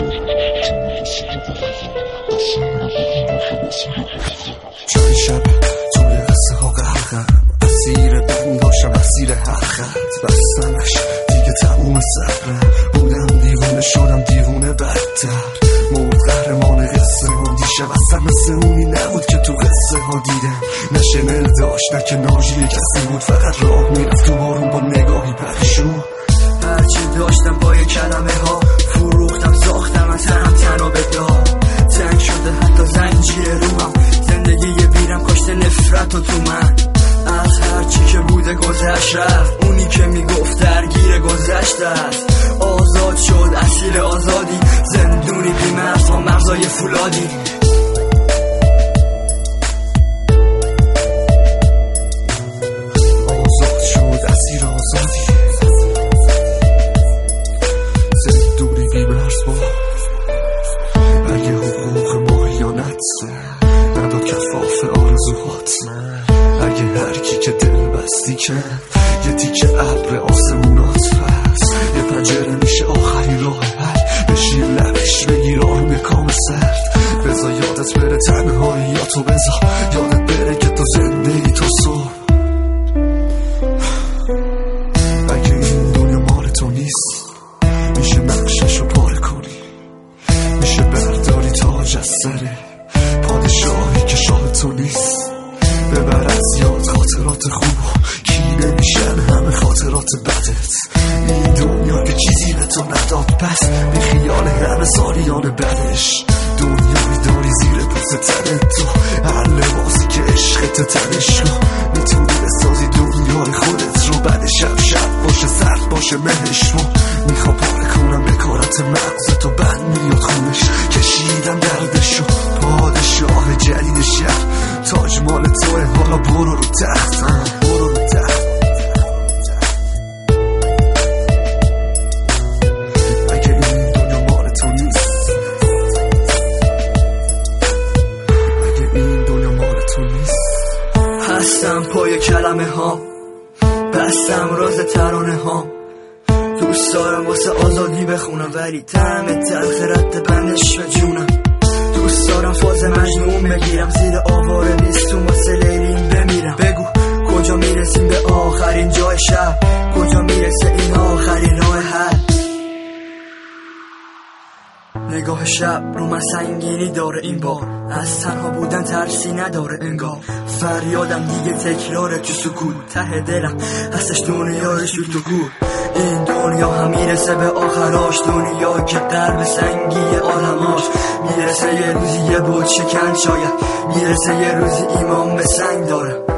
چند شب توی قصه ها غرقم، اسیر بنداشم اسیر هر خط، بستمش دیگه تموم صبرم، بودم دیوونه شدم دیوونه بدتر، مرد قهرمان قصه ها دیشب اصلا مثل اونی نبود که تو قصه ها دیدم، نه شنل داشت نه که ناجی کسی بود، فقط راه میرفت تو بارون با نگاهی پریشون. هرچی داشتم با یه کلمه ها فروختم، ساختم از هم تنها به دار، تنگ شده حتی زنجیر روم، زندگی یه بیرم کاشته نفرت و تو من، از هرچی که بوده گذشت رفت، اونی که میگفت درگیر گذشته است، آزاد شد اسیر آزادی، زندونی بی مرز با مغزای فولادی. آزاد شد اسیر آزادی، زندونی بی مرز با، اگه حقوق ما خیانت نداد کفاف آرزوهات، اگه هر کی که دل بستی کرد یه تیکه ابر آسمونات پس، یه پنجره میشه آخرین راه حل، بشیر لبش بگیر آروم کام سرد، بذار یادت بره تنهاییاتو، بذار یادت بره که تو زنده ای تو صبح. اگه این دنیا مال تو نیست میشه نقششو پاره کنی، میشه برداری تاج از سره پادشاهی که شاه تو نیست، ببر از یاد خاطرات خوب، کی نمیشن همه خاطرات بدت، این دنیا که چیزی به تو نداد پس بی خیال همه سالیان بدش، دنیایی داری زیر پوست تنت تو، هر لباسی که عشقت تنش رو، میتونی بسازی دنیای خودت رو، بعد شب باشه سرد باشه مهش رو، میخوام پاره کنم بکارت مغزتو، بند میاد خونش کشیدم دردشو، پادشاه جدید شهر، تاج مال توه حالا برو رو تخت، برو رو تخت. اگه این دنیا مال تو نیست، اگه این دنیا مال تو نیست، هستم پای کلمه ها، بستم راز ترانه ها، دوست دارم واسه آزادی بخونم ولی طعم تلخ رد بندش به جونم، دوست دارم فاز مجنون بگیرم زیر آواره نیستون واسه لیلین بمیرم، بگو کجا میرسیم به آخرین جای شب، کجا میرسه این آخرین راه حل. نگاه شب رو من سنگینی داره این بار، از تنها بودن ترسی نداره انگار، فریادم دیگه تکراره تو سکوت، ته دلم هستش دنیای شور تو گور، این دنیا هم میرسه به آخراش، دنیا که درب سنگی عالماش، میرسه یه روزی یه بود شکن شاید، میرسه یه روزی ایمان به سنگ داره.